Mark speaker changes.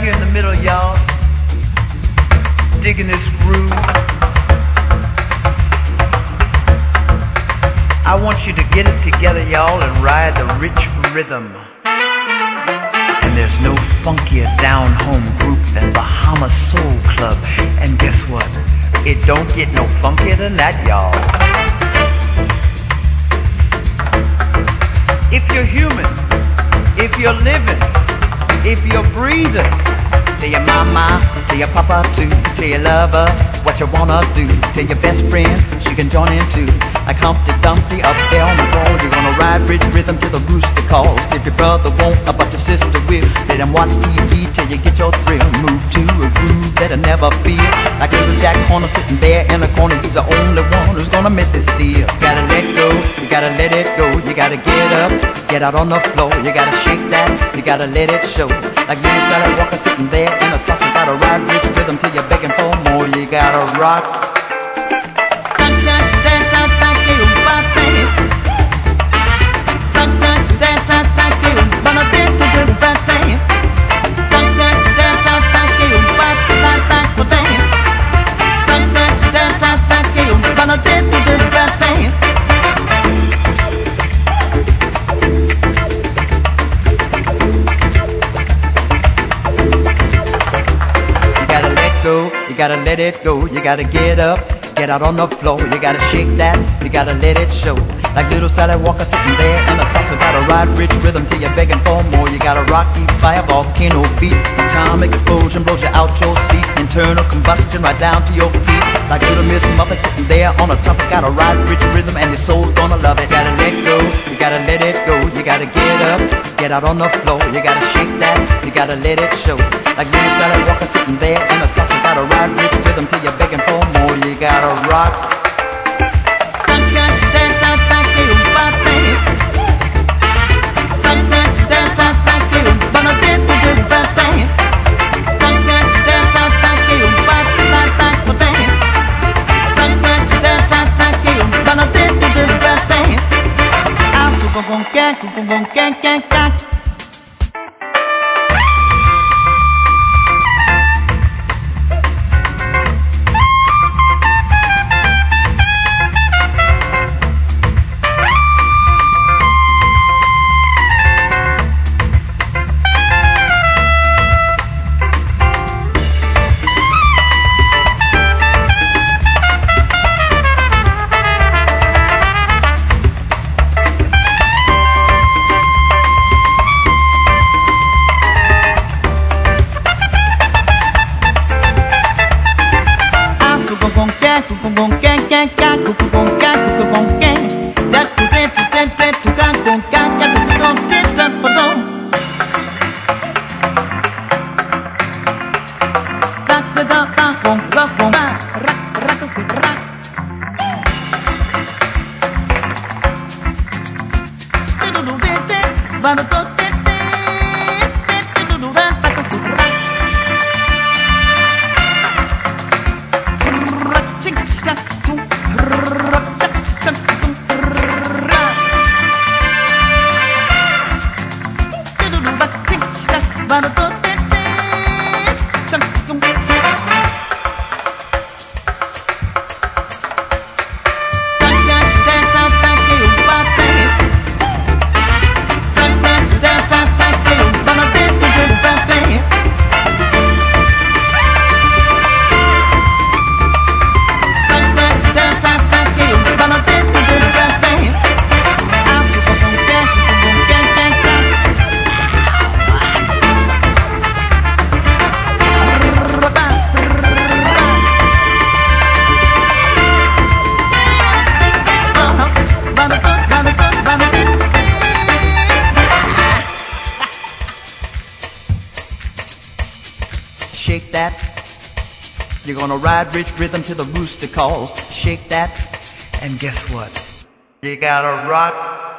Speaker 1: here in the middle, y'all, digging this groove. I want you to get it together, y'all, and ride the rich rhythm. And there's no funkier down-home group than Bahama Soul Club. And guess what? It don't get no funkier than that, y'all. If you're human, if you're living, if you're breathing, tell your mama, tell your papa too, tell your lover what you wanna do. Tell your best friend she can join in too. Like Humpty Dumpty up there on the wall, you're gonna ride rich rhythm till the rooster calls. If your brother won't, but your sister will, let him watch TV till you get your thrill. Move to a groove that'll never feel like little Jack Horner sitting there in the corner. He's the only one who's gonna miss it still. You gotta let go, you gotta let it go. You gotta get up, get out on the floor. You gotta shake that, you gotta let it show. Like little Sally Walker sitting there in a saucer. Gotta ride rich rhythm till you're begging for more. You gotta rock. You gotta let it go, you gotta get up, get out on the floor. You gotta shake that, you gotta let it show. Like little Sally Walker sitting there in a saucer. Gotta ride rich rhythm till you're begging for more. You gotta rock, keep fire, volcano beat. Atomic explosion blows you out your seat. Internal combustion right down to your feet. Like little Miss Muffet sitting there on a trumpet. Gotta ride rich rhythm and your soul's gonna love it. Gotta let go, you gotta let it go. You gotta get up, get out on the floor. You gotta shake that, you gotta let it show. Like little Sally Walker sitting there in a saucer. Gotta ride rich rhythm till you're begging for more. You gotta rock. Shake that. You're gonna ride rich rhythm till the rooster calls. Shake that. And guess what? You gotta rock.